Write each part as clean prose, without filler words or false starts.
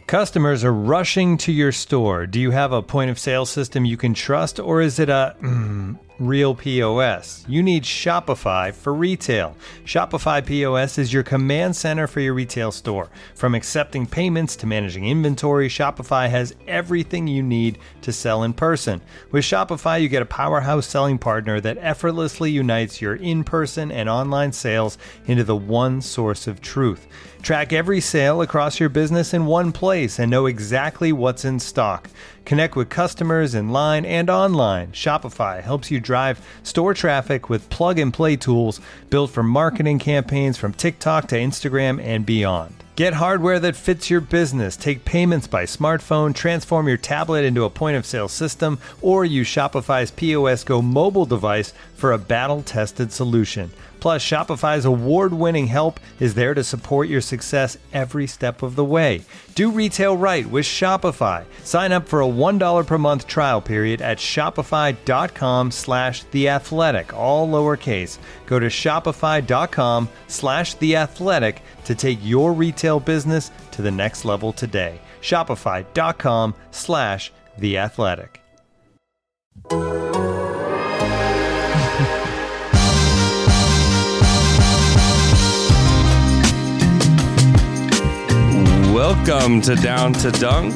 Customers are rushing to your store. Do you have a point of sale system you can trust, or is it a real POS? You need Shopify for retail. Shopify POS is your command center for your retail store. From accepting payments to managing inventory, Shopify has everything you need to sell in person. With Shopify, you get a powerhouse selling partner that effortlessly unites your in-person and online sales into the one source of truth. Track every sale across your business in one place and know exactly what's in stock. Connect with customers in line and online. Shopify helps you drive store traffic with plug-and-play tools built for marketing campaigns from TikTok to Instagram and beyond. Get hardware that fits your business. Take payments by smartphone, transform your tablet into a point-of-sale system, or use Shopify's POS Go mobile device for a battle-tested solution. Plus, Shopify's award-winning help is there to support your success every step of the way. Do retail right with Shopify. Sign up for a $1 per month trial period at shopify.com/theathletic, all lowercase. Go to shopify.com/theathletic to take your retail business to the next level today. Shopify.com/theathletic. Welcome to Down to Dunk.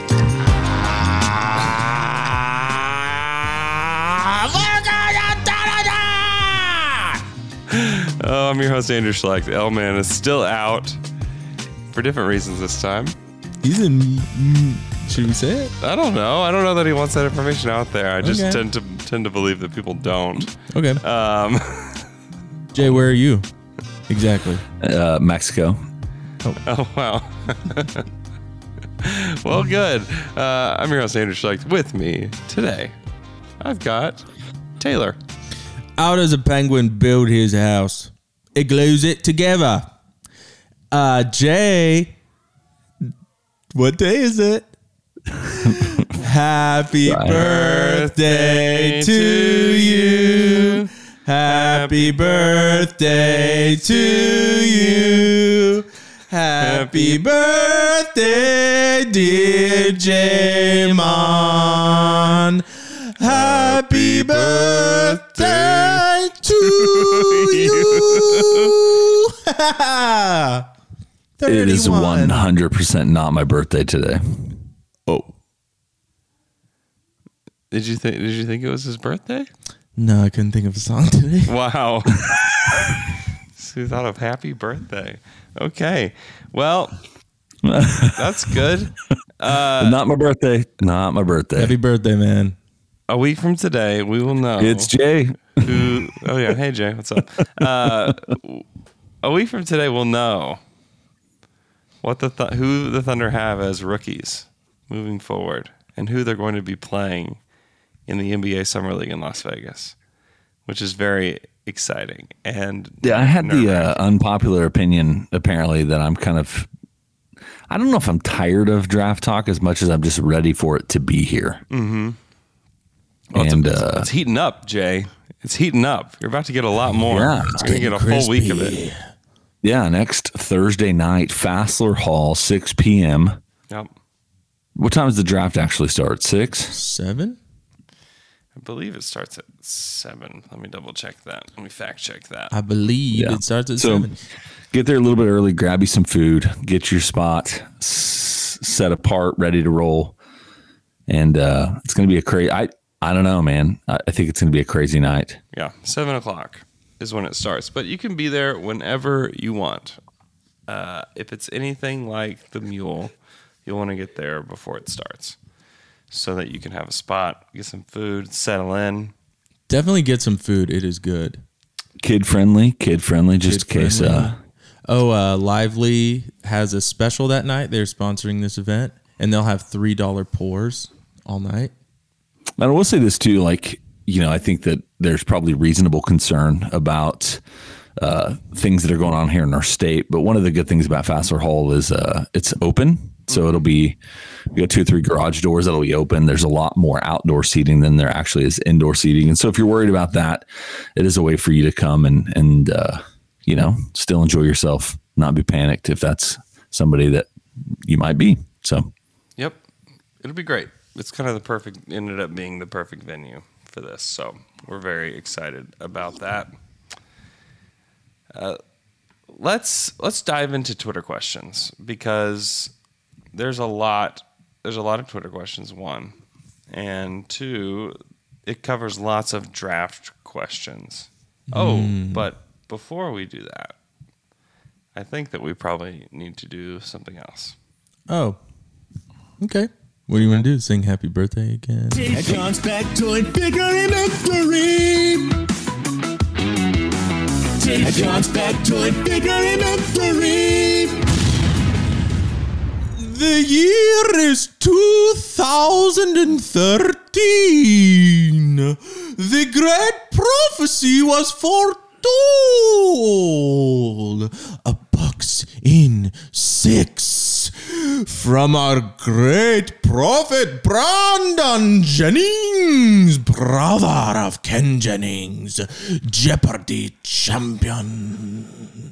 I'm your host, Andrew Schlecht. L-Man is still out for different reasons this time. He's in... Should we say it? I don't know. I don't know that he wants that information out there. I just tend to believe that people don't. Okay. Jay, where are you? Exactly. Mexico. Oh, wow. Well, good. I'm your host, Andrew Schlecht. With me today, I've got Taylor. How does a penguin build his house? It glues it together. Jay, what day is it? Happy birthday to you. Happy birthday to you. Happy birthday, dear J-Mon. Happy birthday to you. It is 100% not my birthday today. Oh. Did you think it was his birthday? No, I couldn't think of a song today. Wow. So you thought of happy birthday. Okay. Well, that's good. Not my birthday. Not my birthday. Happy birthday, man. A week from today, we will know. It's Jay. Oh, yeah. Hey, Jay. What's up? A week from today, we'll know what who the Thunder have as rookies moving forward and who they're going to be playing in the NBA Summer League in Las Vegas, which is very exciting. And yeah, I had the unpopular opinion, apparently, that I'm kind of, I don't know if I'm tired of draft talk as much as I'm just ready for it to be here. Mm-hmm. Well, and it's heating up, Jay. It's heating up. You're about to get a lot more. Yeah, it's going to get a full week of it. Yeah, next Thursday night, Fassler Hall, 6 p.m. Yep. What time does the draft actually start? 6? 7? I believe it starts at 7. Let me double check that. Let me fact check that. I believe it starts at 7. Get there a little bit early, grab you some food, get your spot set apart, ready to roll. And it's going to be a crazy... I don't know, man. I think it's going to be a crazy night. Yeah, 7 o'clock is when it starts. But you can be there whenever you want. If it's anything like the Mule, you'll want to get there before it starts so that you can have a spot, get some food, settle in. Definitely get some food. It is good. Kid friendly, just in case. Lively has a special that night. They're sponsoring this event, and they'll have $3 pours all night. And I will say this too, like, you know, I think that there's probably reasonable concern about things that are going on here in our state. But one of the good things about Fassler Hall is it's open. So it'll be, we got 2 or 3 garage doors that'll be open. There's a lot more outdoor seating than there actually is indoor seating. And so if you're worried about that, it is a way for you to come and you know, still enjoy yourself, not be panicked if that's somebody that you might be. So, Yep. It'll be great. It's kind of ended up being the perfect venue for this. So we're very excited about that. Let's dive into Twitter questions because there's a lot of Twitter questions, one. And two, it covers lots of draft questions. But before we do that, I think that we probably need to do something else. Oh, okay. What do you want to do? Sing happy birthday again? John's factoid figuring victory. John's factoid figuring victory. The year is 2013. The great prophecy was foretold. A box in 6 from our great prophet Brandon Jennings, brother of Ken Jennings, Jeopardy champion.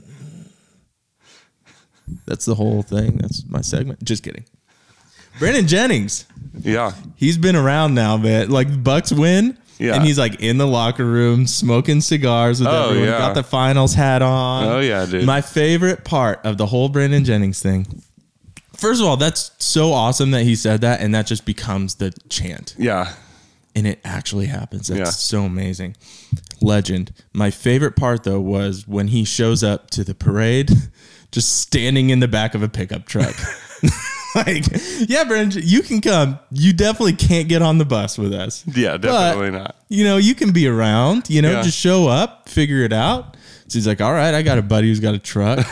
That's the whole thing. That's my segment. Just kidding. Brandon Jennings. Yeah. He's been around now, man. Like, Bucks win. Yeah. And he's like in the locker room smoking cigars with everyone. Yeah. Got the finals hat on. Oh, yeah, dude. My favorite part of the whole Brandon Jennings thing. First of all, that's so awesome that he said that, and that just becomes the chant. Yeah. And it actually happens. That's Yeah. so amazing. Legend. My favorite part, though, was when he shows up to the parade, just standing in the back of a pickup truck. Like, yeah, Brandon, you can come. You definitely can't get on the bus with us. Yeah, definitely not. You know, you can be around, Yeah. just show up, figure it out. So he's like, all right, I got a buddy who's got a truck.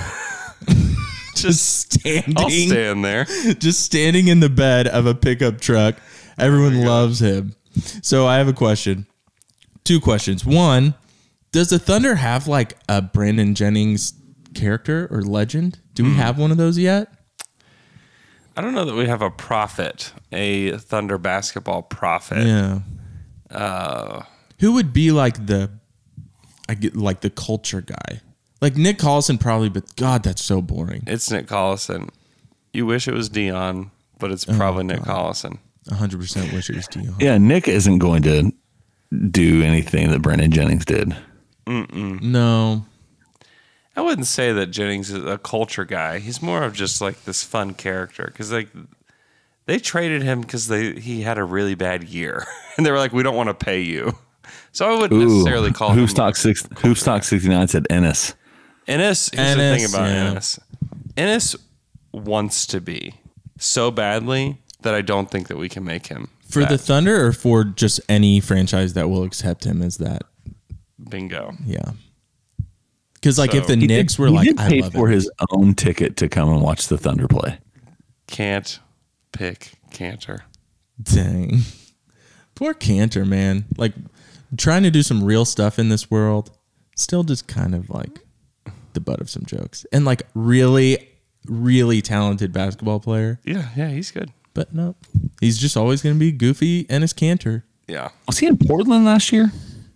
Just standing. I'll stand there. Just standing in the bed of a pickup truck. Everyone loves him. So I have a question. 2 questions. One, does the Thunder have like a Brandon Jennings character or legend? Do we have one of those yet? I don't know that we have a Thunder basketball prophet. Yeah. Who would be like the culture guy? Like Nick Collison probably, but God, that's so boring. It's Nick Collison. You wish it was Dion, but it's probably Nick Collison. 100% wish it was Dion. yeah, Nick isn't going to do anything that Brandon Jennings did. No. I wouldn't say that Jennings is a culture guy. He's more of just like this fun character because like they traded him because he had a really bad year and they were like, we don't want to pay you. So I wouldn't necessarily call him. Hoofstock 69 said Ennis. Ennis. Here's the thing about yeah. Ennis. Ennis wants to be so badly that I don't think that we can make him For the Thunder or for just any franchise that will accept him as that? bingo. Yeah. Because like if the He Knicks did- were he like, did I pay love for it. his own ticket to come and watch the Thunder play. Can't pick Cantor. Dang. Poor Cantor, man. Like trying to do some real stuff in this world, still just kind of like the butt of some jokes. And like really, really talented basketball player. Yeah, he's good. But no, he's just always going to be goofy and his Cantor. Yeah. Was he in Portland last year?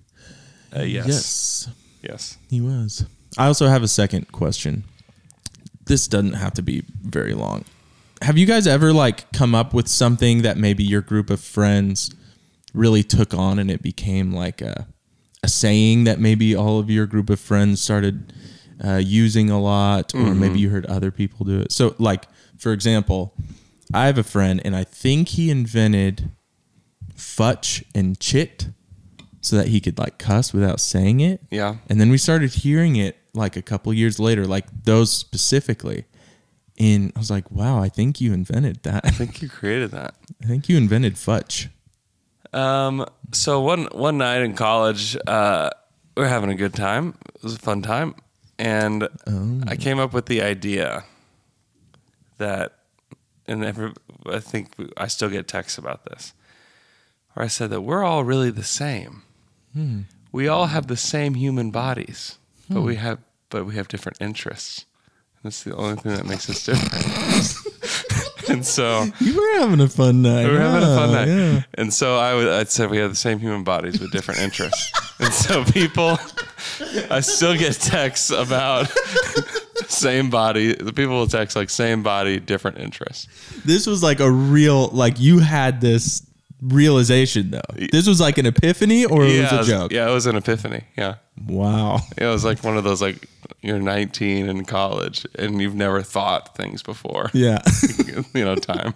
Yes. Yes. He was. I also have a second question. This doesn't have to be very long. Have you guys ever like come up with something that maybe your group of friends really took on and it became like a saying that maybe all of your group of friends started using a lot, or maybe you heard other people do it? So like, for example, I have a friend and I think he invented futch and chit so that he could like cuss without saying it. Yeah. And then we started hearing it like a couple years later, like those specifically. And I was like, wow, I think you invented that. I think you created that. I think you invented futch. So one night in college, we were having a good time. It was a fun time. And I came up with the idea that, I think I still get texts about this, where I said that we're all really the same. We all have the same human bodies, but we have different interests. That's the only thing that makes us different. And so You were having a fun night. we were having a fun night. Yeah. And so I'd said we have the same human bodies with different interests. And so I still get texts about Same body. The people will text like same body, different interests. This was like a real, like you had this realization though. This was like an epiphany or it was a joke? Yeah, it was an epiphany. Yeah. Wow. It was like one of those, like you're 19 in college and you've never thought things before. Yeah. Time.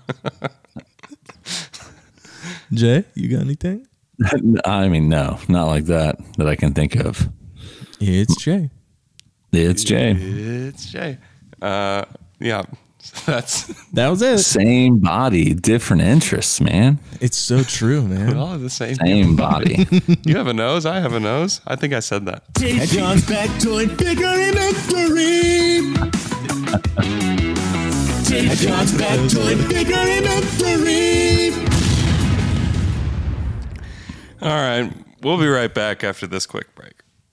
Jay, you got anything? I mean, no, not like that I can think of. It's Jay. It's Jay. It's Jay. Yeah. That was it. Same body, different interests, man. It's so true, We man. all have the same. Same body. You have a nose. I have a nose. I think I said that. Dave John's Factoid Figure Inventory. Dave John's Factoid Figure Inventory. All right. We'll be right back after this quick break.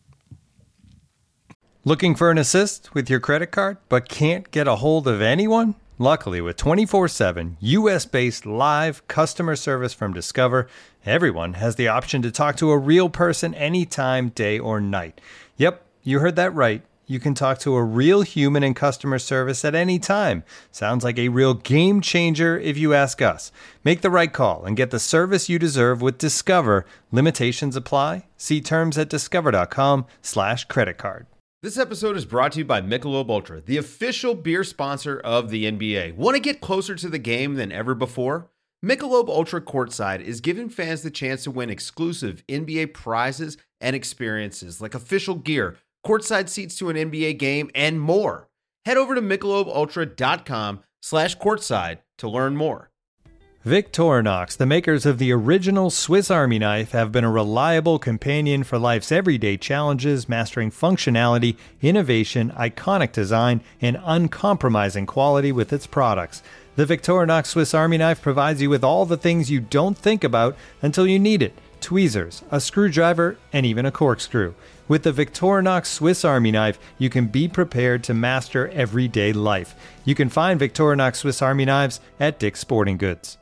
Looking for an assist with your credit card, but can't get a hold of anyone? Luckily, with 24/7 US-based live customer service from Discover, everyone has the option to talk to a real person anytime, day or night. Yep, you heard that right. You can talk to a real human in customer service at any time. Sounds like a real game changer if you ask us. Make the right call and get the service you deserve with Discover. Limitations apply. See terms at discover.com/creditcard. This episode is brought to you by Michelob Ultra, the official beer sponsor of the NBA. Want to get closer to the game than ever before? Michelob Ultra Courtside is giving fans the chance to win exclusive NBA prizes and experiences like official gear, courtside seats to an NBA game, and more. Head over to MichelobUltra.com/courtside to learn more. Victorinox, the makers of the original Swiss Army knife, have been a reliable companion for life's everyday challenges, mastering functionality, innovation, iconic design, and uncompromising quality with its products. The Victorinox Swiss Army knife provides you with all the things you don't think about until you need it: tweezers, a screwdriver, and even a corkscrew. With the Victorinox Swiss Army knife, you can be prepared to master everyday life. You can find Victorinox Swiss Army knives at Dick's Sporting Goods.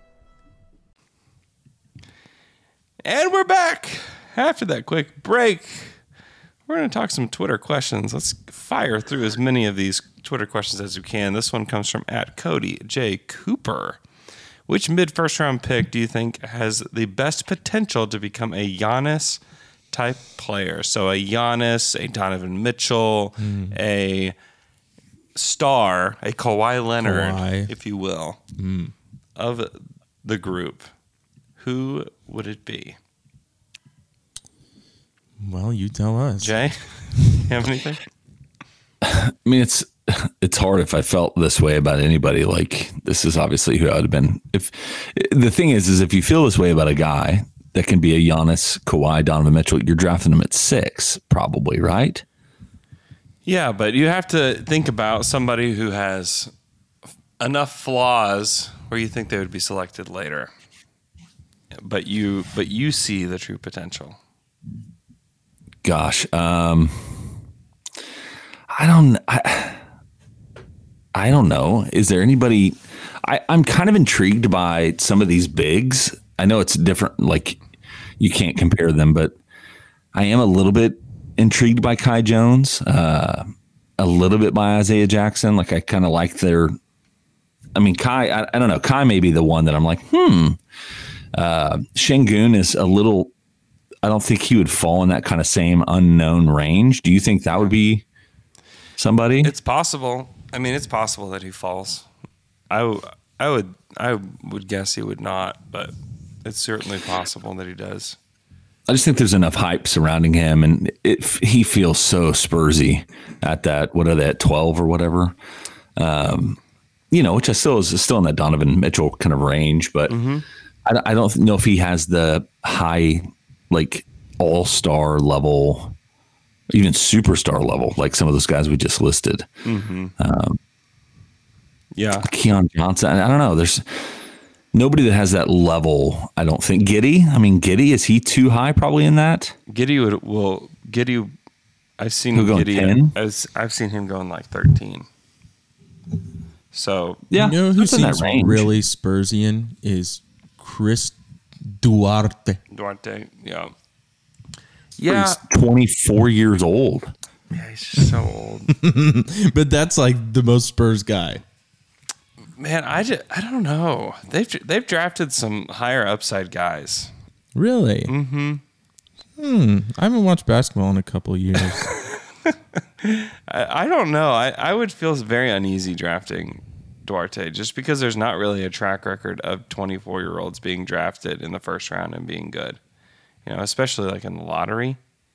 And we're back after that quick break. We're going to talk some Twitter questions. Let's fire through as many of these Twitter questions as we can. This one comes from @CodyJ.Cooper. Which mid-first round pick do you think has the best potential to become a Giannis type player? So a Giannis, a Donovan Mitchell, a star, a Kawhi Leonard, if you will, of the group. Who would it be? Well, you tell us. Jay, you have anything? I mean, it's hard if I felt this way about anybody. Like, this is obviously who I would have been. If the thing is if you feel this way about a guy that can be a Giannis, Kawhi, Donovan Mitchell, you're drafting him at 6, probably, right? Yeah, but you have to think about somebody who has enough flaws where you think they would be selected later. But you see the true potential. Gosh, I don't know. Is there anybody? I'm kind of intrigued by some of these bigs. I know it's different. Like, you can't compare them, but I am a little bit intrigued by Kai Jones, a little bit by Isaiah Jackson. Like, I kind of like their. I mean, Kai. I don't know. Kai may be the one that I'm like, Şengün is a little. I don't think he would fall in that kind of same unknown range. Do you think that would be somebody? It's possible. I mean, it's possible that he falls. I would guess he would not, but it's certainly possible that he does. I just think there's enough hype surrounding him, and he feels so Spursy at that. What are they at 12 or whatever? Which I still is still in that Donovan Mitchell kind of range, but I don't know if he has the high, like, all-star level, even superstar level, like some of those guys we just listed. Keon Johnson. I don't know. There's nobody that has that level. I don't think. Giddey, is he too high probably in that? Giddey. I've seen He'll Giddey. 10? I've seen him going like 13. So You know who that's in that seems range. really Spursian is Chris Duarte. Duarte, yeah. He's 24 years old. Yeah, he's just so old. But that's like the most Spurs guy. Man, I don't know. They've drafted some higher upside guys. Really? Mm-hmm. I haven't watched basketball in a couple of years. I don't know. I would feel very uneasy drafting Duarte just because there's not really a track record of 24-year-olds being drafted in the first round and being good. You know, especially like in the lottery.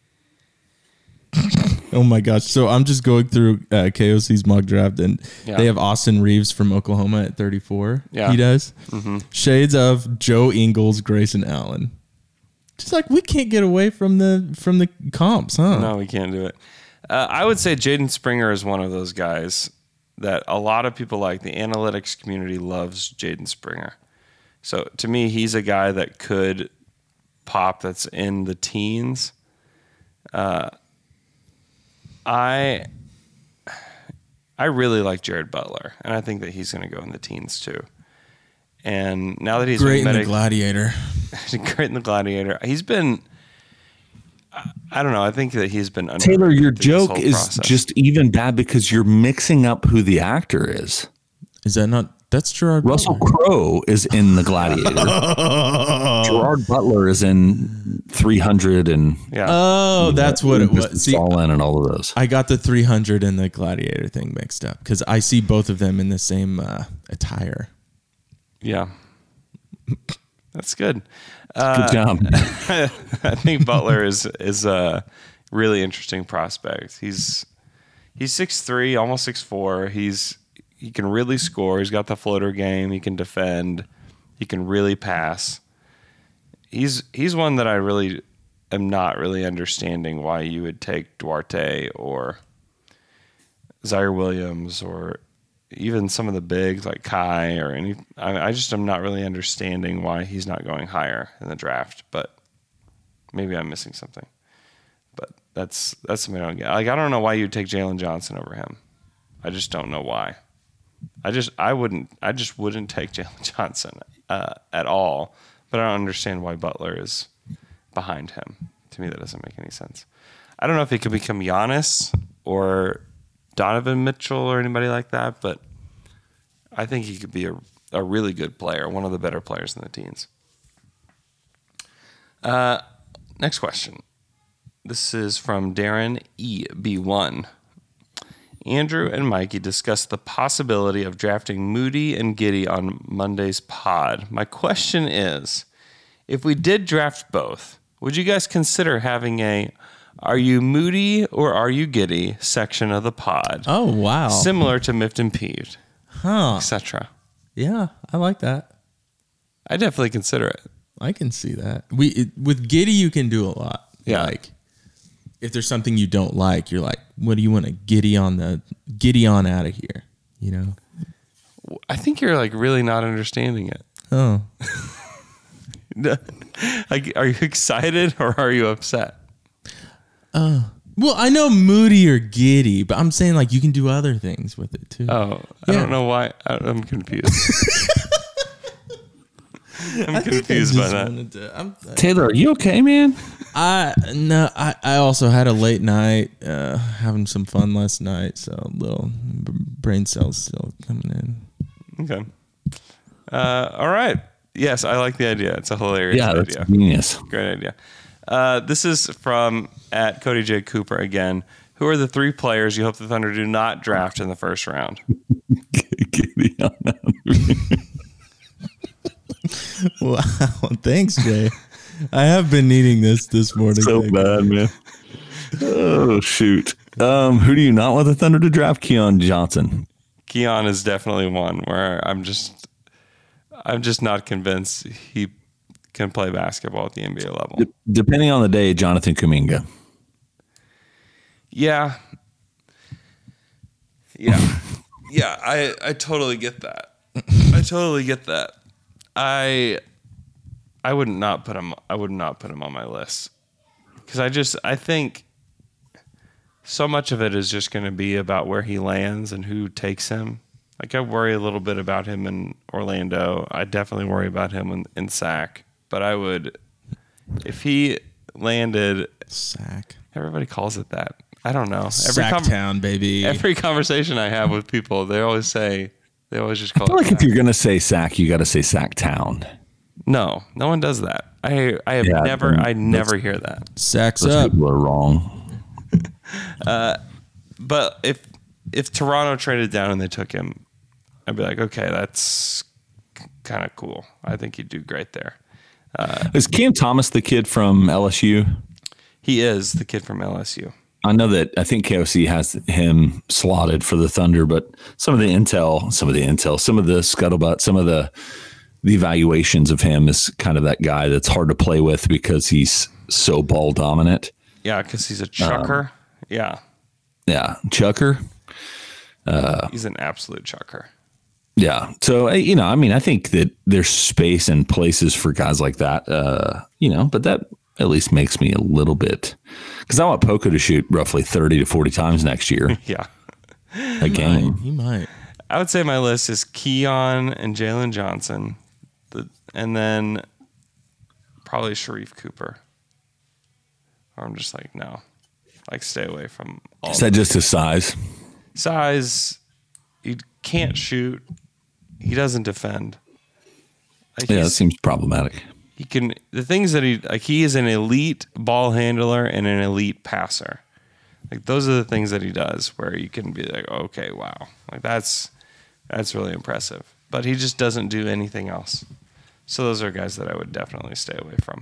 Oh my gosh. So I'm just going through KOC's mock draft, and they have Austin Reeves from Oklahoma at 34. Yeah. He does. Mm-hmm. Shades of Joe Ingles, Grayson Allen. Just like we can't get away from the comps, huh? No, we can't do it. I would say Jaden Springer is one of those guys that a lot of people like. The analytics community loves Jaden Springer. So to me, he's a guy that could pop that's in the teens. I really like Jared Butler, and I think that he's going to go in the teens too. And now that he's great in the Gladiator, great in the Gladiator, he's been. I don't know. I think that he's been Taylor. Your joke is process. just even bad because you're mixing up who the actor is. Is that not? That's Gerard Russell Butler. Crowe is in The Gladiator. Gerard Butler is in 300 and Oh, that's what it was. See, Stalin and all of those. I got the 300 and the Gladiator thing mixed up because I see both of them in the same attire. Yeah, that's good. Good job. I think Butler is a really interesting prospect. He's 6'3", almost 6'4". He can really score. He's got the floater game. He can defend. He can really pass. He's one that I really am not really understanding why you would take Duarte or Zaire Williams or even some of the bigs like Kai or any. I just am not really understanding why he's not going higher in the draft. But maybe I'm missing something. But that's something I don't get. Like I don't know why you'd take Jalen Johnson over him. I just don't know why. I just wouldn't take Jalen Johnson at all, but I don't understand why Butler is behind him. To me, that doesn't make any sense. I don't know if he could become Giannis or Donovan Mitchell or anybody like that, but I think he could be a really good player, one of the better players in the teens. Next question. This is from Darren EB1. Andrew and Mikey discussed the possibility of drafting Moody and Giddey on Monday's pod. My question is, if we did draft both, would you guys consider having a "Are you Moody or are you Giddey" section of the pod? Oh, wow. Similar to Miffed and Peeved, etc. Yeah, I like that. I definitely consider it. I can see that. With Giddey, you can do a lot. Yeah. Like, if there's something you don't like, you're like, what do you want to Giddey on out of here? You know? I think you're like really not understanding it. Oh. Like, are you excited or are you upset? Well, I know Moody or Giddey, but I'm saying like you can do other things with it too. Oh, I don't know why. I'm confused. I'm confused by that. Taylor, are you okay, man? I also had a late night, having some fun last night, so a little brain cells still coming in. Okay. All right. Yes, I like the idea. It's a hilarious idea. That's genius. Great idea. This is from at Cody J. Cooper again. Who are the three players you hope the Thunder do not draft in the first round? Wow, thanks, Jay. I have been needing this morning. So bad, man. Oh, shoot. Who do you not want the Thunder to draft? Keon Johnson. Keon is definitely one where I'm just not convinced he can play basketball at the NBA level. Depending on the day, Jonathan Kuminga. Yeah. I totally get that. I would not put him on my list because I think so much of it is just going to be about where he lands and who takes him. Like I worry a little bit about him in Orlando. I definitely worry about him in SAC. But I would, if he landed SAC. Everybody calls it that. I don't know. Sacktown, baby. Every conversation I have with people, they always just call I feel it like if you're going to say Sack, you got to say Sacktown. No one does that. I never hear that. Sacks Those up. people are wrong. But if Toronto traded down and they took him, I'd be like, okay, that's kind of cool. I think he'd do great there. Is Cam Thomas the kid from LSU? He is the kid from LSU. I know that I think KOC has him slotted for the Thunder, but some of the scuttlebutt, some of the evaluations of him is kind of that guy that's hard to play with because he's so ball dominant. Yeah, because he's a chucker. Yeah, chucker. He's an absolute chucker. Yeah. So, I think that there's space and places for guys like that, but that at least makes me a little bit, because I want Poco to shoot roughly 30 to 40 times next year. Yeah. A game. He might. I would say my list is Keon and Jalen Johnson, and then probably Sharif Cooper. Or I'm just like, no. Like, stay away from all Is that just his size? Size. He can't shoot. He doesn't defend. Like, Yeah, that seems problematic. He can, the things that he is an elite ball handler and an elite passer. Like, those are the things that he does where you can be like, okay, wow. Like, that's really impressive. But he just doesn't do anything else. So those are guys that I would definitely stay away from.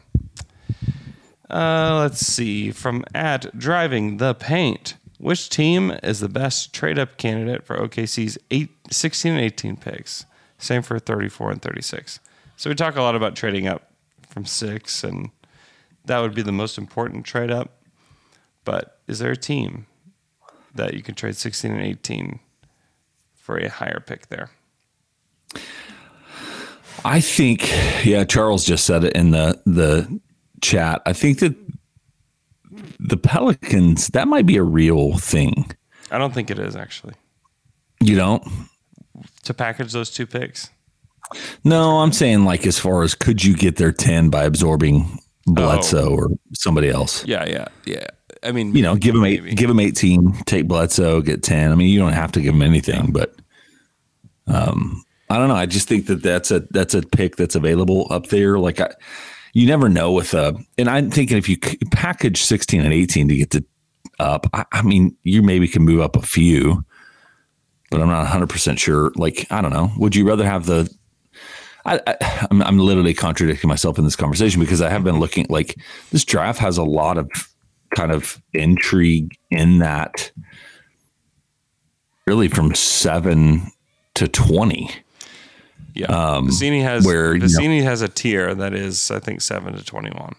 Let's see. From @Driving the Paint. Which team is the best trade-up candidate for OKC's 16 and 18 picks? Same for 34 and 36. So we talk a lot about trading up from 6, and that would be the most important trade-up. But is there a team that you can trade 16 and 18 for a higher pick there? I think, Charles just said it in the chat. I think that the Pelicans, that might be a real thing. I don't think it is, actually. You don't? To package those 2 picks? No, I'm saying like as far as could you get their 10 by absorbing Bledsoe or somebody else? Yeah. I mean, give them 18, take Bledsoe, get 10. I mean, you don't have to give them anything, but I don't know. I just think that that's a pick that's available up there. Like you never know and I'm thinking if you package 16 and 18 to get to up, I mean, you maybe can move up a few, but I'm not 100% sure. Like, I don't know. Would you rather have I'm literally contradicting myself in this conversation because I have been looking, like, this draft has a lot of kind of intrigue in that, really from 7 to 20. Yeah, Vecini has a tier that is, I think, 7 to 21.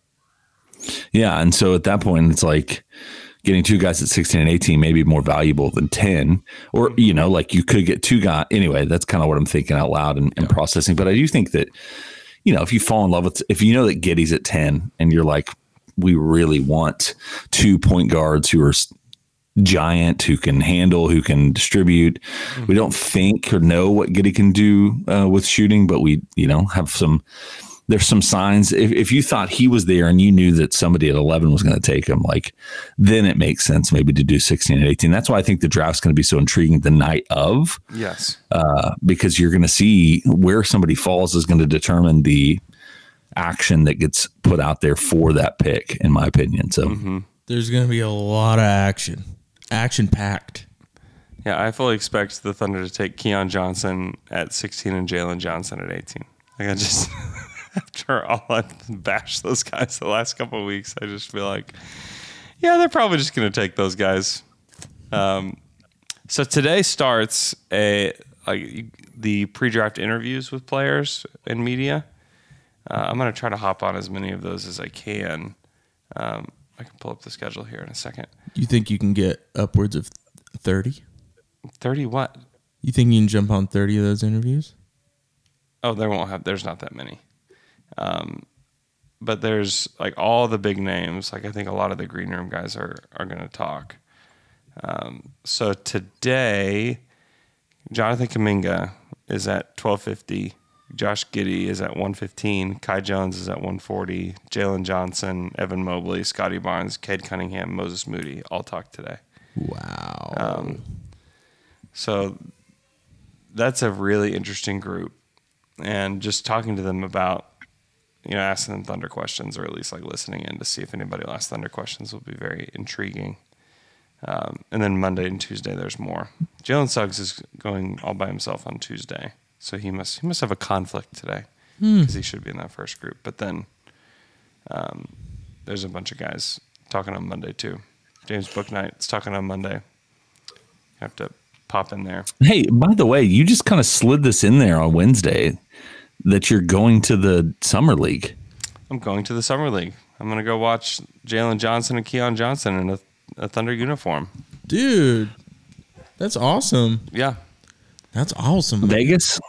Yeah, and so at that point, it's like getting 2 guys at 16 and 18 may be more valuable than 10, or like you could get 2 guys. Anyway, that's kind of what I'm thinking out loud and processing. But I do think that if you fall in love with, if you know that Giddey's at 10, and you're like, we really want 2 point guards who are giant, who can handle, who can distribute. Mm-hmm. We don't think or know what Giddey can do with shooting, but we, there's some signs. If you thought he was there and you knew that somebody at 11 was going to take him, like, then it makes sense maybe to do 16 and 18. That's why I think the draft's going to be so intriguing the night of. Yes. Because you're going to see where somebody falls is going to determine the action that gets put out there for that pick, in my opinion. So there's going to be a lot of action packed. Yeah, I fully expect the Thunder to take Keon Johnson at 16 and Jalen Johnson at 18. Like, I just, after all I've bashed those guys the last couple of weeks, I just feel like, yeah, they're probably just going to take those guys. So today starts the pre-draft interviews with players and media. I'm going to try to hop on as many of those as I can. I can pull up the schedule here in a second. You think you can get upwards of 30? 30 what? You think you can jump on 30 of those interviews? Oh, there's not that many. But there's like all the big names. Like, I think a lot of the green room guys are going to talk. So today, Jonathan Kuminga is at 12:50 Josh Giddey is at 115. Kai Jones is at 140. Jalen Johnson, Evan Mobley, Scotty Barnes, Cade Cunningham, Moses Moody all talked today. Wow. So that's a really interesting group. And just talking to them about, asking them Thunder questions, or at least like listening in to see if anybody will ask Thunder questions, will be very intriguing. And then Monday and Tuesday, there's more. Jalen Suggs is going all by himself on Tuesday, so he must have a conflict today because he should be in that first group. But then there's a bunch of guys talking on Monday too. James Bouknight's talking on Monday. You have to pop in there. Hey, by the way, you just kind of slid this in there on Wednesday that you're going to the Summer League. I'm going to the Summer League. I'm going to go watch Jalen Johnson and Keon Johnson in a Thunder uniform. Dude, that's awesome. Yeah. That's awesome. Vegas,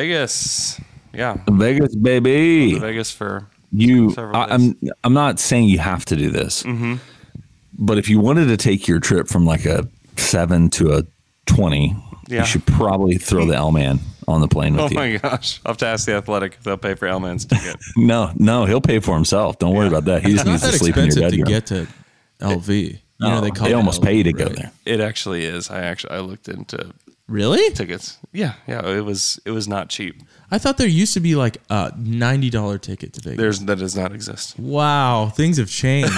yeah. Vegas, baby. Vegas for You, several days. I'm not saying you have to do this, but if you wanted to take your trip from like a 7 to a 20, Yeah. you should probably throw the L-Man on the plane with Oh you. my gosh. I'll have to ask the Athletic if they'll pay for L-Man's ticket. No, he'll pay for himself. Don't worry about that. He just It's not needs to that sleep in your expensive to bedroom. get to LV. No, they call they it almost LV, pay you to go right? there. It actually is. I looked into Really? tickets. Yeah. It was not cheap. I thought there used to be like a $90 ticket to Vegas. That does not exist. Wow, things have changed.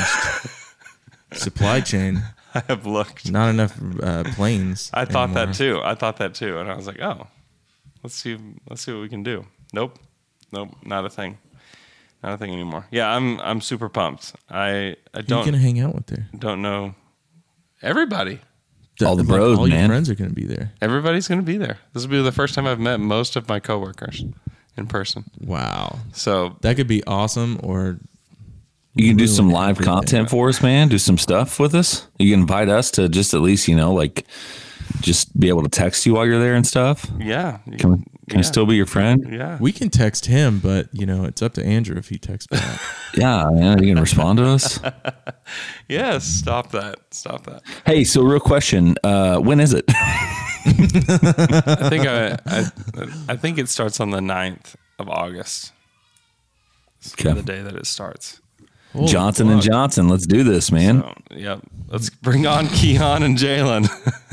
Supply chain, I have looked. not enough planes. I thought anymore. that too. And I was like, oh, let's see what we can do. Nope, not a thing. Not a thing anymore. Yeah, I'm super pumped. I Who you gonna hang out with there? don't know everybody. All the bros, all man. your friends are gonna be there. Everybody's going to be there. This will be the first time I've met most of my coworkers in person. Wow, So that could be awesome. Or You can do ruin some live everything. content for us, man. Do some stuff with us. You can invite us to just at least, like, just be able to text you while you're there and stuff. yeah, Can I still be your friend? yeah. We can text him, but it's up to Andrew if he texts back. Yeah, man. You can respond to us. Yes, stop that. Hey, so real question. When is it? I think I think it starts on the 9th of August. It's Okay. the day that it starts. Holy Johnson and fuck. Johnson. Let's do this, man. So, yep. Let's bring on Keon and Jalen.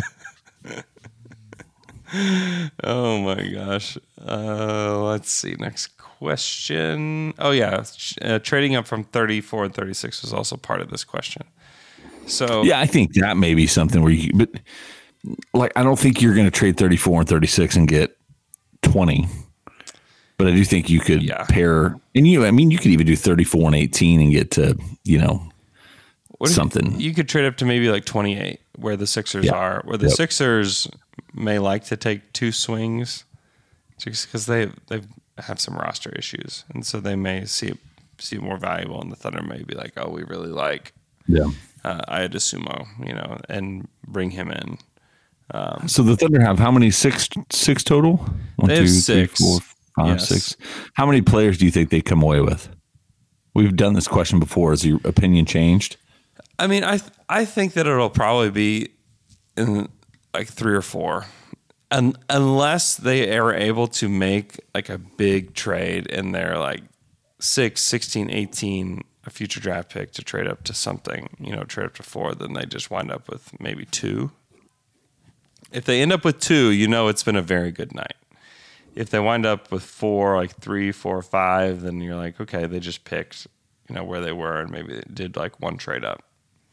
Oh my gosh. Let's see. Next question. Oh yeah, trading up from 34 and 36 was also part of this question. So Yeah, I think that may be something where but like, I don't think you're going to trade 34 and 36 and get 20. But I do think you could pair, and you could even do 34 and 18 and get to, something. You could trade up to maybe like 28, where the Sixers are. Where the Sixers may like to take two swings, just because they have some roster issues, and so they may see it more valuable. And the Thunder may be like, oh, we really like Ayadasumo, and bring him in. So the Thunder have how many? Six total? One, They have 2, 3, six. 4, 5, Yes. 6. How many players do you think they come away with? We've done this question before. Has your opinion changed? I mean, I think that it'll probably be in like 3 or 4, and unless they are able to make like a big trade and they're like 6, 16, 18, a future draft pick to trade up to something, trade up to 4, then they just wind up with maybe 2. If they end up with 2, it's been a very good night. If they wind up with 4, like 3, 4, 5, then you're like, okay, they just picked, where they were, and maybe they did like one trade up.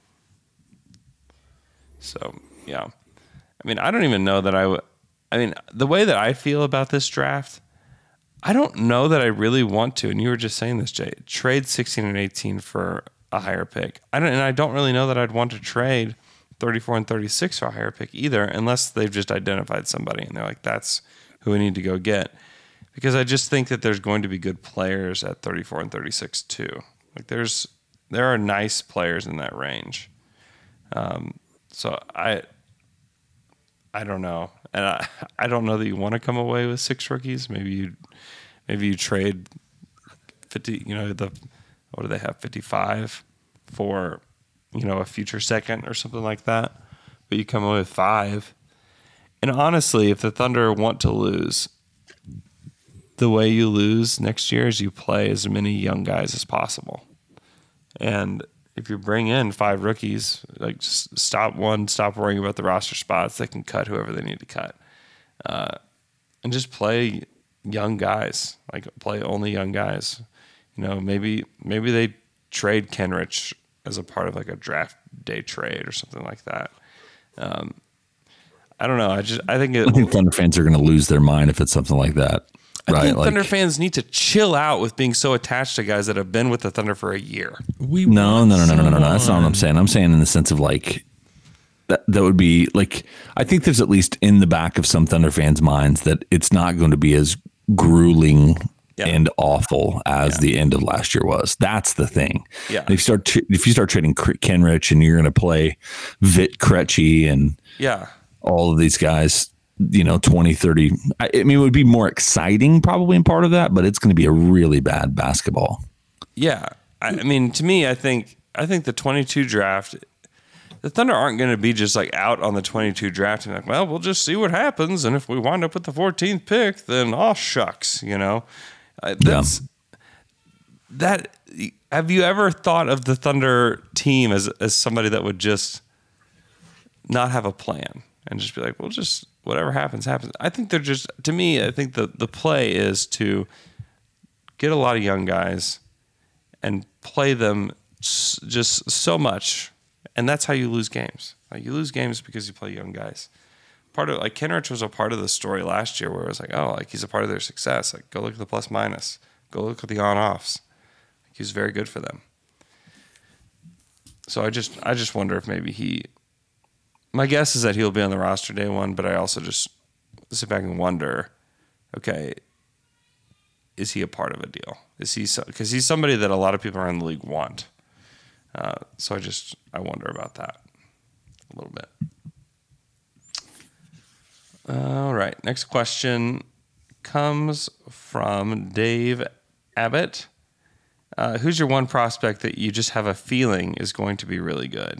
So, yeah. I mean, I don't even know that the way that I feel about this draft, I don't know that I really want to, and you were just saying this, Jay, trade 16 and 18 for a higher pick. I don't really know that I'd want to trade 34 and 36 for a higher pick either, unless they've just identified somebody and they're like, that's who we need to go get. Because I just think that there's going to be good players at 34 and 36 too. Like there are nice players in that range. So I don't know, and I don't know that you want to come away with 6 rookies. Maybe you trade 50. What do they have? 55 for a future second or something like that. But you come away with 5. And honestly, if the Thunder want to lose, the way you lose next year is you play as many young guys as possible. And if you bring in 5 rookies, like just stop worrying about the roster spots. They can cut whoever they need to cut. And just play young guys, like play only young guys. You know, maybe they trade Kenrich as a part of like a draft day trade or something like that. I don't know. I think Thunder fans are going to lose their mind if it's something like that. I think Thunder fans need to chill out with being so attached to guys that have been with the Thunder for a year. No. That's not what I'm saying. I'm saying in the sense of like that would be like, I think there's at least in the back of some Thunder fans' minds that it's not going to be as grueling and awful as the end of last year was. That's the thing. Yeah. If you start trading Kenrich and you're going to play Vit Krejci and all of these guys, you know, 20, 30. I mean, it would be more exciting probably in part of that, but it's going to be a really bad basketball. Yeah. I mean, to me, I think the 22 draft, the Thunder aren't going to be just like out on the 22 draft and like, well, we'll just see what happens. And if we wind up with the 14th pick, then shucks, you know. That. Have you ever thought of the Thunder team as somebody that would just not have a plan and just be like, well, just whatever happens, happens? I think they're just, to me, I think the play is to get a lot of young guys and play them just so much. And that's how you lose games. Like, you lose games because you play young guys. Part of, like, Kenrich was a part of the story last year where it was like, oh, like, he's a part of their success. Like, go look at the plus minus. Go look at the on-offs. Like, he was very good for them. So I just wonder if maybe my guess is that he'll be on the roster day one, but I also just sit back and wonder, okay, is he a part of a deal? Is he, because he's somebody that a lot of people around the league want. So I wonder about that a little bit. All right. Next question comes from Dave Abbott. Who's your one prospect that you just have a feeling is going to be really good?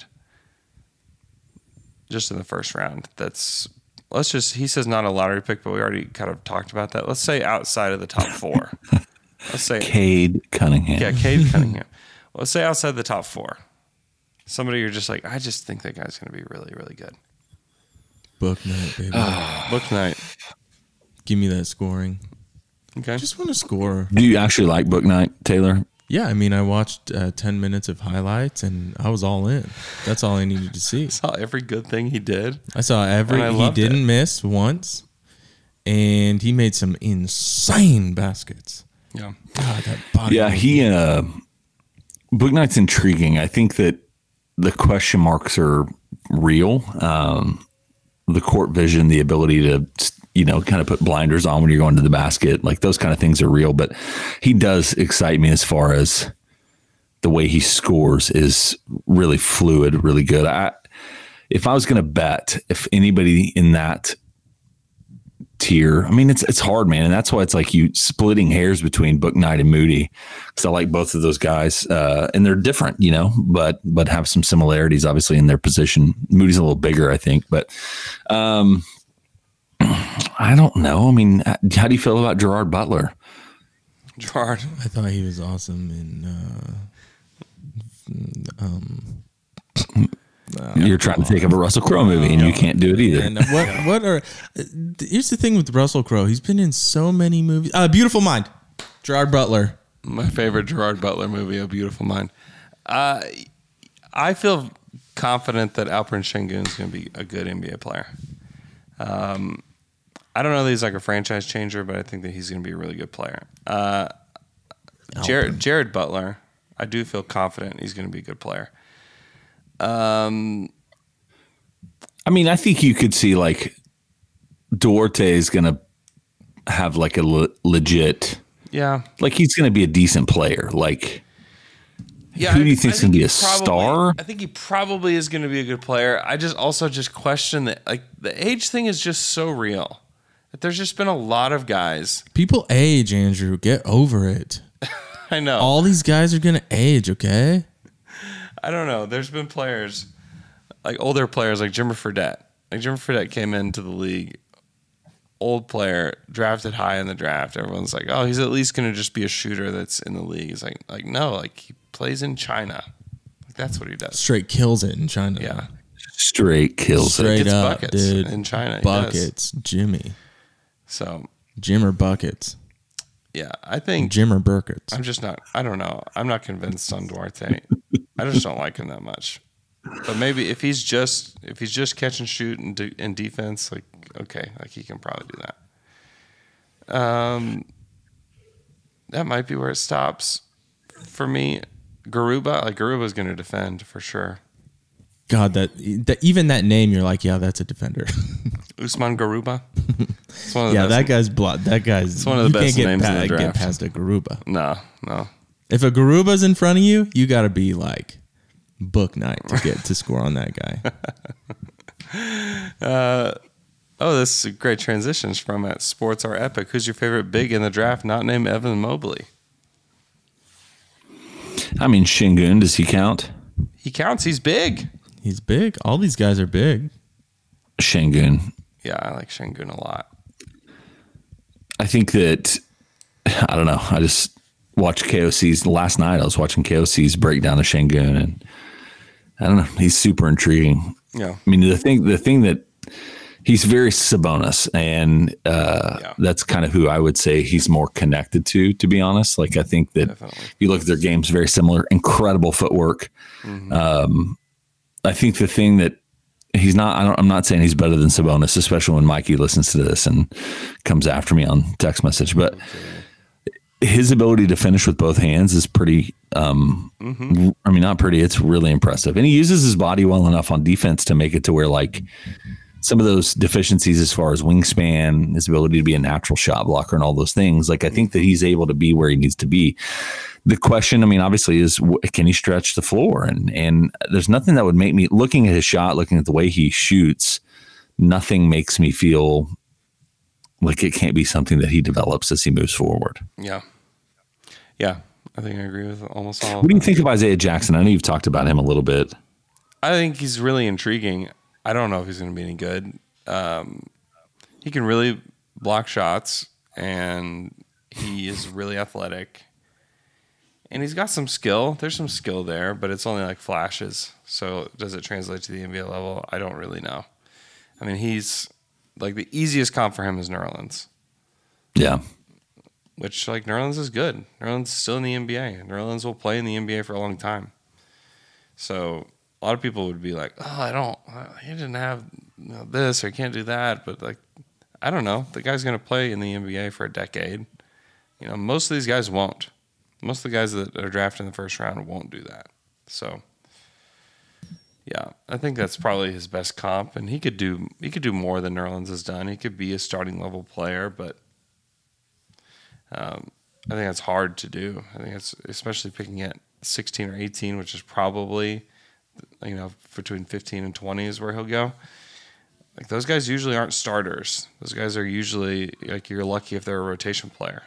Just in the first round. He says not a lottery pick, but we already kind of talked about that. Let's say outside of the top 4. Let's say Cade Cunningham. Yeah, Cade Cunningham. Let's say outside the top 4. Somebody you're just like, I just think that guy's going to be really, really good. Book night, baby. Book night. Give me that scoring. Okay. I just want to score. Do you actually like Book Night, Taylor? Yeah, I mean, I watched 10 minutes of highlights and I was all in. That's all I needed to see. I saw every good thing he did. I saw he didn't miss once, and he made some insane baskets. Yeah. God, that body. Yeah, Book Night's intriguing. I think that the question marks are real. The court vision, the ability to, kind of put blinders on when you're going to the basket, like those kind of things are real. But he does excite me as far as the way he scores is really fluid, really good. If I was going to bet, if anybody in that tier, I mean, it's hard, man. And that's why it's like you splitting hairs between Book Night and Moody. Because I like both of those guys. And they're different, but have some similarities, obviously, in their position. Moody's a little bigger, I think. But I don't know. I mean, how do you feel about Gerard Butler? Gerard. I thought he was awesome You're trying to take up a Russell Crowe movie, and you can't do it either. And here's the thing with Russell Crowe. He's been in so many movies. Beautiful Mind. Gerard Butler. My favorite Gerard Butler movie, A Beautiful Mind. I feel confident that Alperen Şengün is going to be a good NBA player. I don't know that he's like a franchise changer, but I think that he's going to be a really good player. Jared Butler, I do feel confident he's going to be a good player. I mean, I think you could see like Duarte is going to have like a legit, like he's going to be a decent player. Like, who do you think is going to be a star? I think he probably is going to be a good player. I also question that, like, the age thing is just so real. That there's just been a lot of guys. People age, Andrew. Get over it. I know. All these guys are going to age, okay? I don't know. There's been players, like older players, like Jimmer Fredette. Like Jimmer Fredette came into the league old player drafted high in the draft. Everyone's like, oh, he's at least going to just be a shooter that's in the league. It's like no, like he plays in China. Like that's what he does. Straight kills it in China. Yeah. Straight kills Straight Gets up, buckets dude. in China. He Buckets, Jimmy. So Jim or buckets. yeah, I think Jim or Burkets. I'm just not. I don't know. I'm not convinced on Duarte. I just don't like him that much. But maybe if he's just catch and shoot and defense, like okay, like he can probably do that. That might be where it stops for me. Garuba's going to defend for sure. God, that even that name, you're like, yeah, that's a defender. Usman Garuba. It's one of the Yeah, best. that guy's blood. That guy's. It's one of the you best can't names in the get draft. past a Garuba. No. If a Garuba's in front of you, you got to be like book night to get to score on that guy. This is great transitions from at Sports Are Epic. Who's your favorite big in the draft not named Evan Mobley? I mean, Şengün, does he count? He counts. He's big. He's big. All these guys are big. Şengün. Yeah, I like Şengün a lot. I think that, I don't know. I just watched KOC's last night. I was watching KOC's breakdown of Şengün, and I don't know. He's super intriguing. Yeah. I mean, the thing that he's very Sabonis, and that's kind of who I would say he's more connected to be honest. Like, I think that if you look at their games, very similar, incredible footwork. Mm-hmm. I think the thing that he's not, I'm not saying he's better than Sabonis, especially when Mikey listens to this and comes after me on text message, but his ability to finish with both hands is pretty, I mean, not pretty, it's really impressive. And he uses his body well enough on defense to make it to where, like, some of those deficiencies as far as wingspan, his ability to be a natural shot blocker and all those things, like, I think that he's able to be where he needs to be. The question, I mean, obviously is, can he stretch the floor? And there's nothing that would make me, looking at his shot, looking at the way he shoots, nothing makes me feel like it can't be something that he develops as he moves forward. Yeah. I think I agree with almost all. What do you think of Isaiah Jackson? I know you've talked about him a little bit. I think he's really intriguing. I don't know if he's going to be any good. He can really block shots, and he is really athletic. And he's got some skill. There's some skill there, but it's only like flashes. So does it translate to the NBA level? I don't really know. I mean, he's like, the easiest comp for him is Nerlens. Yeah. Which, like, Nerlens is good. Nerlens is still in the NBA. Nerlens will play in the NBA for a long time. So a lot of people would be like, oh, he didn't have this or he can't do that. But, like, I don't know. The guy's going to play in the NBA for a decade. You know, most of these guys won't. Most of the guys that are drafted in the first round won't do that. So, yeah, I think that's probably his best comp, and he could do more than Nerlens has done. He could be a starting level player, but I think that's hard to do. I think it's especially picking at 16 or 18, which is probably, you know, between 15 and 20 is where he'll go. Like, those guys usually aren't starters. Those guys are usually, like, you're lucky if they're a rotation player.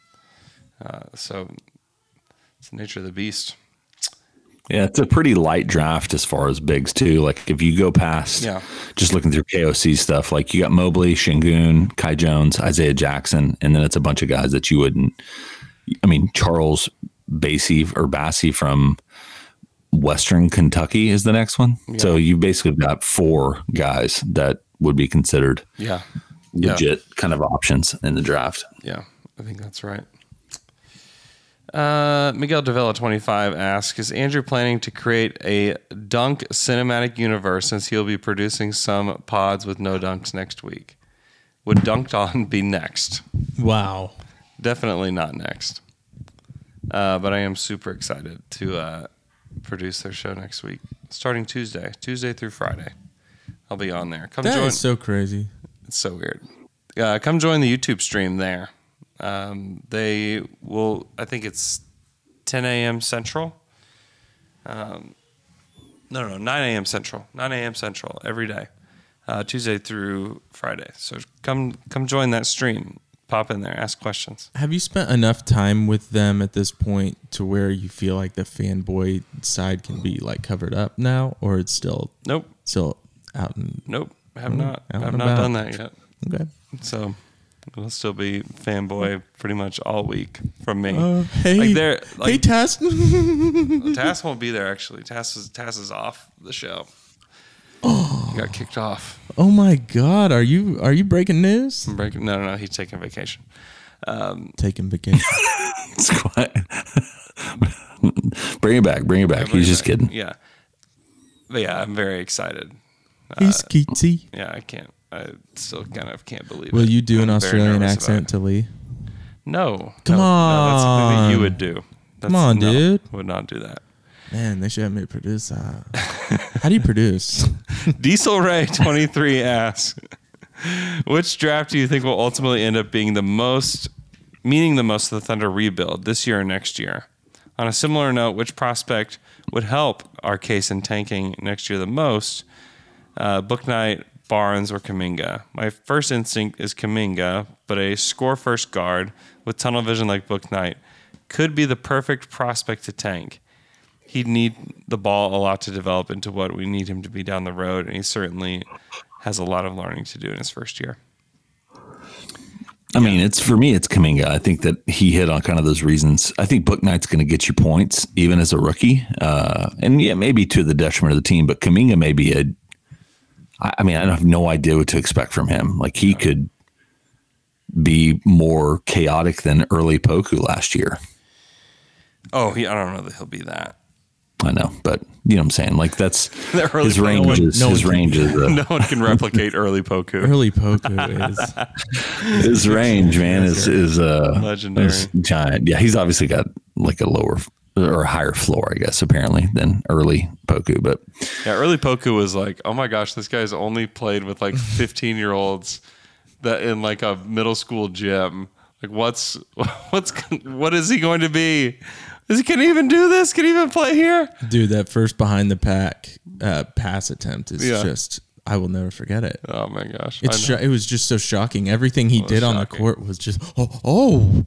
So it's the nature of the beast. Yeah, it's a pretty light draft as far as bigs too. Like, if you go past just looking through KOC stuff, like, you got Mobley, Şengün, Kai Jones, Isaiah Jackson, and then it's a bunch of guys that you wouldn't. I mean, Charles Bassey from Western Kentucky is the next one. Yeah. So you basically got 4 guys that would be considered legit kind of options in the draft. Yeah, I think that's right. Miguel Davila 25 asks, is Andrew planning to create a dunk cinematic universe since he'll be producing some pods with no dunks next week? Would Dunked On be next? Wow. Definitely not next. But I am super excited to produce their show next week, starting Tuesday through Friday. I'll be on there. Come join. That is so crazy. It's so weird. Come join the YouTube stream there. They will, I think it's 10 a.m. Central. 9 a.m. Central. 9 a.m. Central every day, Tuesday through Friday. So come join that stream. Pop in there, ask questions. Have you spent enough time with them at this point to where you feel like the fanboy side can be, like, covered up now, or it's still Nope. Still out and nope. I have not done that yet. Okay. So it'll still be fanboy pretty much all week from me. Hey, like, Tass. Tass won't be there actually. Tass is off the show. He got kicked off. Oh my God, are you breaking news? I'm breaking. No, he's taking vacation. Taking vacation. It's quiet. Bring it back. He's just kidding. Yeah. But yeah, I'm very excited. He's Keatsy. Yeah, I still kind of can't believe it. Will you do an I'm very Australian nervous accent to Lee? No. Come No, that's something that you on. would do. Come on, dude. Would not do that. Man, they should have me produce. How do you produce? Diesel Ray 23 asks, which draft do you think will ultimately end up being the most of the Thunder rebuild this year or next year? On a similar note, which prospect would help our case in tanking next year the most? Bouknight, Barnes, or Kuminga? My first instinct is Kuminga, but a score-first guard with tunnel vision like Bouknight could be the perfect prospect to tank. He'd need the ball a lot to develop into what we need him to be down the road, and he certainly has a lot of learning to do in his first year. I mean, it's Kuminga. I think that he hit on kind of those reasons. I think Bouknight's going to get you points even as a rookie, and yeah, maybe to the detriment of the team. But Kuminga may be I have no idea what to expect from him. Like he could be more chaotic than early Poku last year. Oh, I don't know that he'll be that. I know, but you know what I'm saying? Like that's The early his Poku. range is No one can replicate early Poku. Early Poku is. his range, man, is Legendary. is giant. Yeah, he's obviously got like a lower or a higher floor, I guess, apparently, than early Poku. But Yeah, early Poku was like, oh my gosh, this guy's only played with like 15-year-olds that in like a middle school gym. Like what is he going to be? Can he even do this? Can he even play here? Dude, that first behind the pack pass attempt is Yeah. just, I will never forget it. Oh my gosh. It was just so shocking. Everything he did on the shocking. court was just, oh.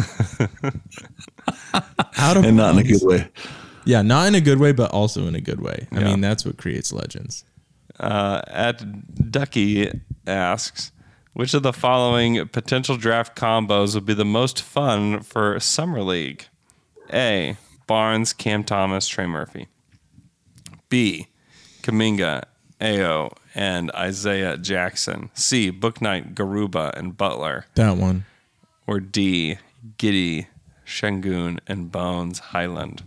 Out of and not in a bounds. good way. Yeah, not in a good way, but also in a good way. I Yeah. mean, that's what creates legends. At Ducky asks, which of the following potential draft combos would be the most fun for Summer League? A, Barnes, Cam Thomas, Trey Murphy. B, Kuminga, Ayo, and Isaiah Jackson. C, Bouknight, Garuba, and Butler. That one. Or D, Giddey, Şengün, and Bones Highland.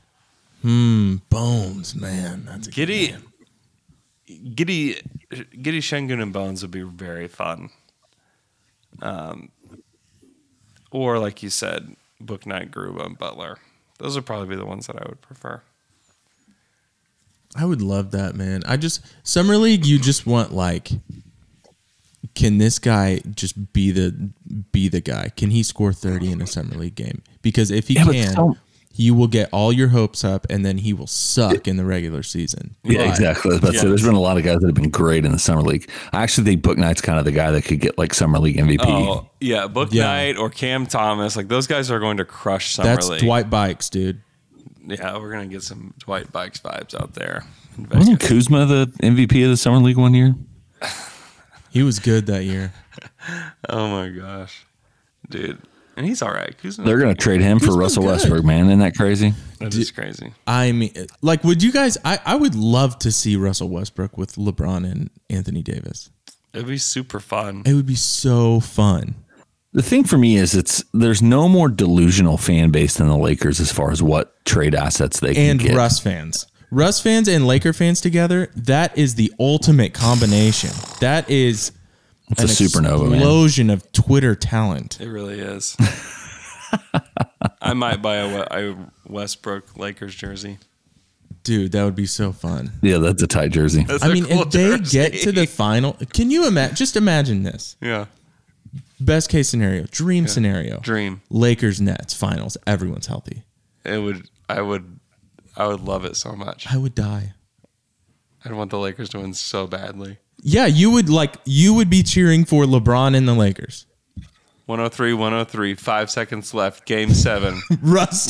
Bones, man. That's a good Giddey, man. Giddey, Şengün, and Bones would be very fun. Or like you said, Bouknight, Garuba, and Butler. Those would probably be the ones that I would prefer. I would love that, man. Summer League, you just want like, can this guy just be the guy? Can he score 30 in a Summer League game? Because if he can, you will get all your hopes up, and then he will suck in the regular season. Yeah, But exactly. But so there's been a lot of guys that have been great in the Summer League. I actually think Bouknight's kind of the guy that could get like Summer League MVP. Oh, yeah. Bouknight or Cam Thomas. Like those guys are going to crush Summer That's League. Dwight Bikes, dude. Yeah, we're going to get some Dwight Bikes vibes out there. in Wasn't Vegas. Kuzma the MVP of the Summer League one year? He was good that year. Oh my gosh. Dude. And he's all right. Kuzma, They're going to trade him for Kuzma's Russell good. Westbrook, man. Isn't that crazy? that is crazy. I mean, like, would you guys? I would love to see Russell Westbrook with LeBron and Anthony Davis. It would be super fun. It would be so fun. The thing for me is there's no more delusional fan base than the Lakers as far as what trade assets they can And get. Russ fans. Russ fans and Laker fans together, that is the ultimate combination. That is It's a supernova, man. explosion of Twitter talent. It really is. I might buy a Westbrook Lakers jersey. Dude, that would be so fun. Yeah, that's a tight jersey. That's I a mean, cool if they jersey. get to the final, can you imagine? Just imagine this. Yeah. Best case scenario, dream scenario. Dream. Lakers Nets finals. Everyone's healthy. I would love it so much. I would die. I'd want the Lakers to win so badly. Yeah, you would be cheering for LeBron and the Lakers. 103, 5 seconds left. Game 7. Russ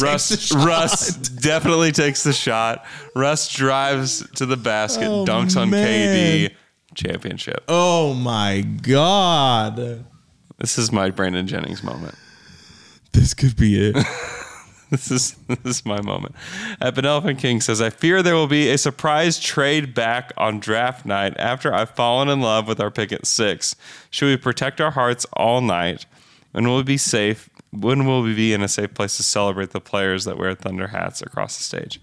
Definitely takes the shot. Russ drives to the basket, Oh, dunks on man. KD, championship. Oh my God. This is my Brandon Jennings moment. This could be it. This is my moment. Penelope King says, I fear there will be a surprise trade back on draft night after I've fallen in love with our pick at 6. Should we protect our hearts all night? And will we be safe? When will we be in a safe place to celebrate the players that wear Thunder hats across the stage?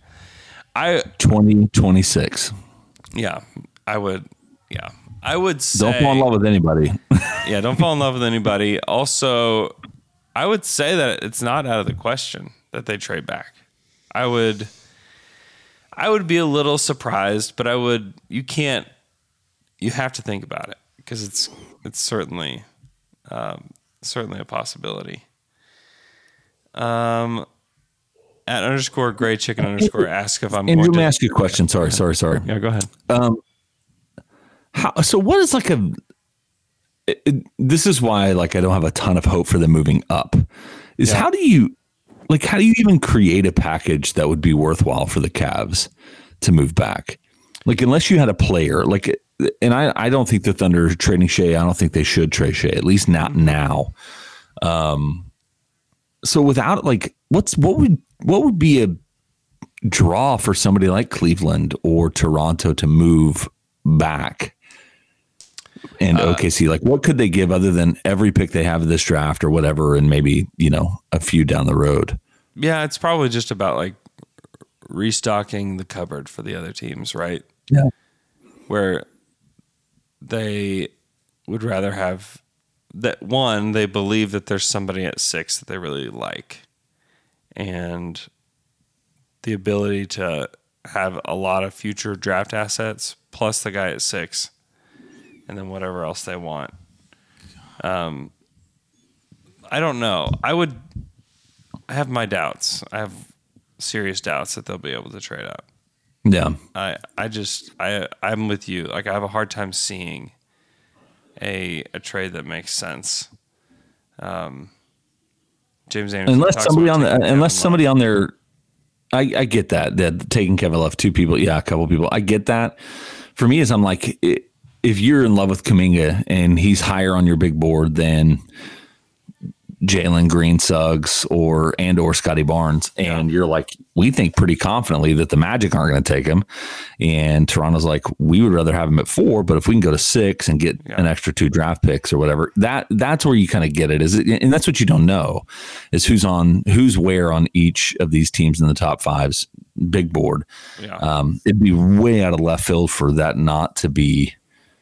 2026. Yeah, I would say. Don't fall in love with anybody. Yeah, don't fall in love with anybody. Also, I would say that it's not out of the question that they trade back. I would be a little surprised, but you have to think about it because it's certainly a possibility. At _gray chicken _ ask if I'm Andrew, going let me to ask you a question. Sorry. Yeah, go ahead. So what is like this is why like I don't have a ton of hope for them moving up. How do you even create a package that would be worthwhile for the Cavs to move back? Like unless you had a player like, and I don't think the Thunder are trading Shea. I don't think they should trade Shea, at least not now. So without like, what would be a draw for somebody like Cleveland or Toronto to move back? And OKC, like what could they give other than every pick they have in this draft or whatever, and maybe, a few down the road? Yeah, it's probably just about like restocking the cupboard for the other teams, right? Yeah. Where they would rather have that one, they believe that there's somebody at 6 that they really like. And the ability to have a lot of future draft assets plus the guy at 6. And then whatever else they want. I don't know. I have my doubts. I have serious doubts that they'll be able to trade up. Yeah. I'm with you. Like I have a hard time seeing a trade that makes sense. James Anderson. Unless somebody on there, I get that taking Kevin Love, 2 people. Yeah. A couple people. I get that. For me, I'm like, if you're in love with Kuminga and he's higher on your big board than Jalen Green, Suggs, or Scotty Barnes, and you're like, we think pretty confidently that the Magic aren't going to take him, and Toronto's like, we would rather have him at 4, but if we can go to 6 and get an extra 2 draft picks or whatever, that's where you kind of get it. And that's what you don't know is who's where on each of these teams in the top 5's big board. Yeah. It'd be way out of left field for that to be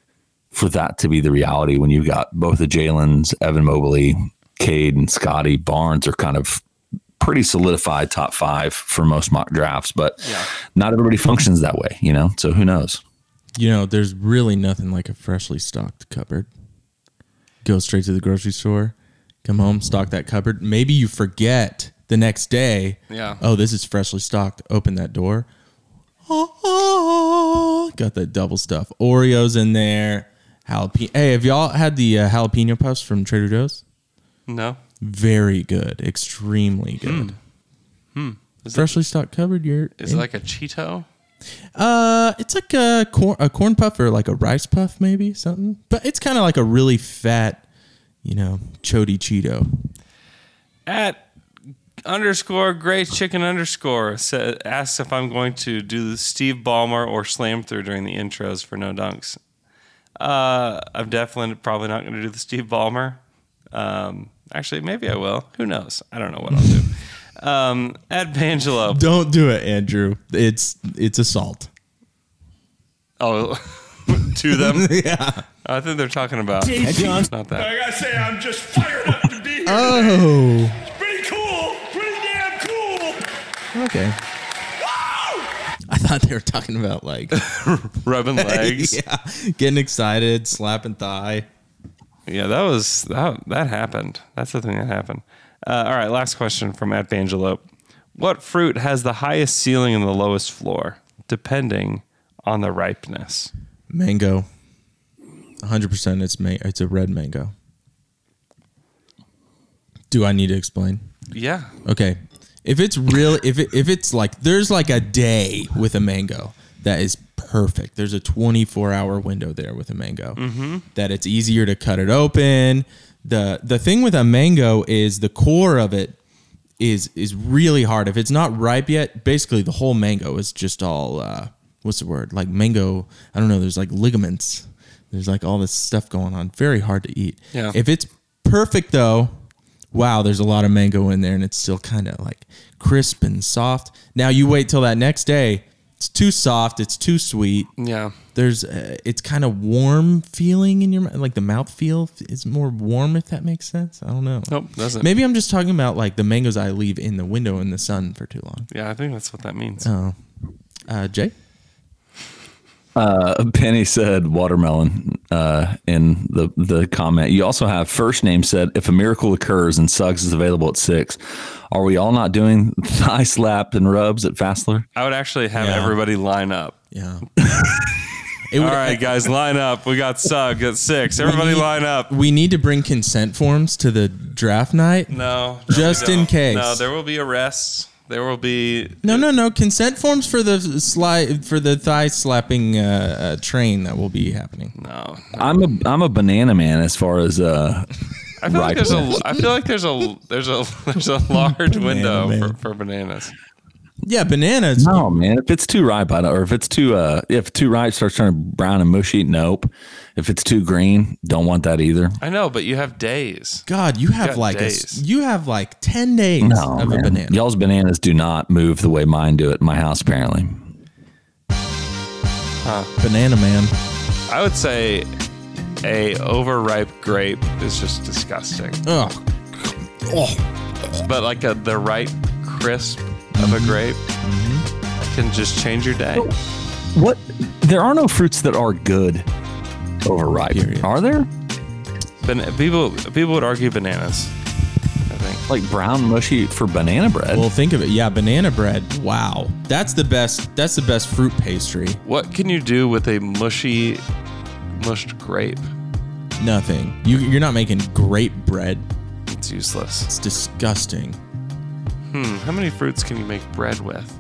the reality when you've got both the Jalen's, Evan Mobley, Cade, and Scotty Barnes are kind of pretty solidified top 5 for most mock drafts, but not everybody functions that way, so who knows? There's really nothing like a freshly stocked cupboard. Go straight to the grocery store, come home, stock that cupboard. Maybe you forget the next day. Yeah. Oh, this is freshly stocked. Open that door. Oh, got that double stuff. Oreos in there. Jalapeno. Hey, have y'all had the jalapeno puffs from Trader Joe's? No. Very good. Extremely good. Freshly stocked cupboard. Is it like a Cheeto? It's like a corn puff or like a rice puff, maybe something. But it's kind of like a really fat, chody Cheeto. At _great chicken _ asks if I'm going to do the Steve Ballmer or slam through during the intros for No Dunks. I'm definitely probably not going to do the Steve Ballmer. Actually, maybe I will. Who knows? I don't know what I'll do. At Pangelo. Don't do it, Andrew. It's assault. Oh, to them? Yeah. I think they're talking about. Not that. I gotta say, I'm just fired up to be here. Oh. It's pretty cool. Pretty damn cool. Okay. I thought they were talking about like rubbing legs. Yeah. Getting excited, slapping thigh. Yeah, that happened. That's the thing that happened. All right, last question from at Bangelope. What fruit has the highest ceiling and the lowest floor, depending on the ripeness? Mango. 100% it's a red mango. Do I need to explain? Yeah. Okay. If it's really if it's like there's like a day with a mango, that is perfect. There's a 24-hour window there with a mango. That it's easier to cut it open. The thing with a mango is the core of it is really hard. If it's not ripe yet, basically the whole mango is just all what's the word? Like mango, I don't know, there's like ligaments. There's like all this stuff going on. Very hard to eat. Yeah. If it's perfect though, wow, there's a lot of mango in there and it's still kind of like crisp and soft. Now you wait till that next day, it's too soft, it's too sweet. Yeah. There's it's kind of warm feeling in your mouth, like the mouth feel is more warm, if that makes sense. I don't know. Nope, doesn't. Maybe I'm just talking about like the mangoes I leave in the window in the sun for too long. Yeah, I think that's what that means. Oh, Jay? Penny said watermelon in the comment. You also have first name said, if a miracle occurs and Suggs is available at 6, are we all not doing thigh slap and rubs at Fassler? I would actually have Yeah. everybody line up. Yeah. All right, guys, line up. We got Sugg at 6. Everybody line up. We need to bring consent forms to the draft night. No. Just we in don't. case. No, there will be arrests. There will be... No. Consent forms for the thigh slapping train that will be happening. No. I'm a banana man as far as I feel like there's ripeness. a large window man. for bananas. Yeah, bananas. No, man. If it's too ripe, I don't. Or if it's too ripe, starts turning brown and mushy. Nope. If it's too green, don't want that either. I know, but you have days. God, you have got like days. you have like 10 days No, of man. a banana. Y'all's bananas do not move the way mine do at my house. Apparently, Banana man. I would say a overripe grape is just disgusting. Ugh. But like the right crisp of a grape can just change your day. what? There are no fruits that are good overripe. Period. Are there? People would argue bananas, I think. Like brown mushy for banana bread? Well, think of it. Yeah, banana bread. Wow, that's the best fruit pastry. What can you do with a mushed grape? Nothing. You're not making grape bread. It's useless. It's disgusting. How many fruits can you make bread with?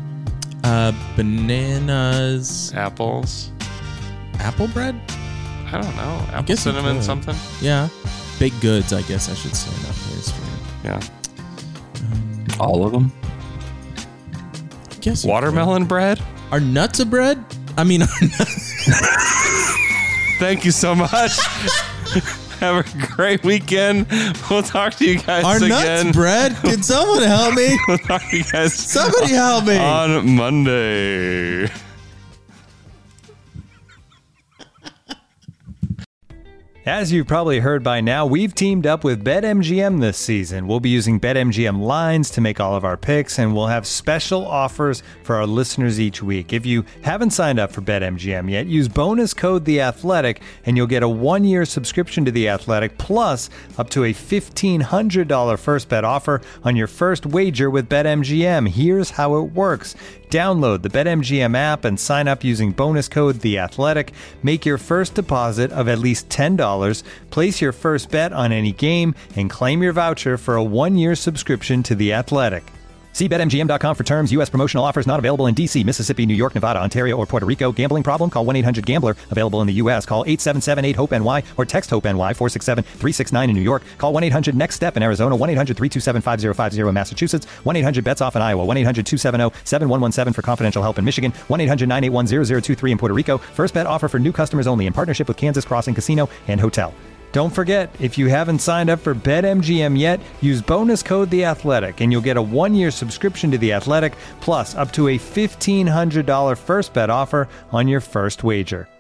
Bananas. Apples? Apple bread? I don't know. Apple guess you cinnamon could. something? Yeah. Baked goods, I guess I should say. Not pastry. Yeah. All of them? I guess you Watermelon bread? could. Are nuts a bread? I mean, Thank you so much. Have a great weekend. We'll talk to you guys are again. nuts bread? Can someone help me? We'll talk to you guys Somebody help me. on Monday. As you've probably heard by now, we've teamed up with BetMGM this season. We'll be using BetMGM lines to make all of our picks, and we'll have special offers for our listeners each week. If you haven't signed up for BetMGM yet, use bonus code The Athletic, and you'll get a 1-year subscription to The Athletic, plus up to a $1,500 first bet offer on your first wager with BetMGM. Here's how it works. Download the BetMGM app and sign up using bonus code The Athletic. Make your first deposit of at least $10. Place your first bet on any game and claim your voucher for a 1-year subscription to The Athletic. See BetMGM.com for terms. U.S. promotional offers not available in D.C., Mississippi, New York, Nevada, Ontario, or Puerto Rico. Gambling problem? Call 1-800-GAMBLER. Available in the U.S. Call 877-8-HOPE-NY or text HOPE-NY 467-369 in New York. Call 1-800-NEXT-STEP in Arizona. 1-800-327-5050 in Massachusetts. 1-800-BETS-OFF in Iowa. 1-800-270-7117 for confidential help in Michigan. 1-800-981-0023 in Puerto Rico. First bet offer for new customers only in partnership with Kansas Crossing Casino and Hotel. Don't forget, if you haven't signed up for BetMGM yet, use bonus code The Athletic, and you'll get a 1-year subscription to The Athletic, plus up to a $1,500 first bet offer on your first wager.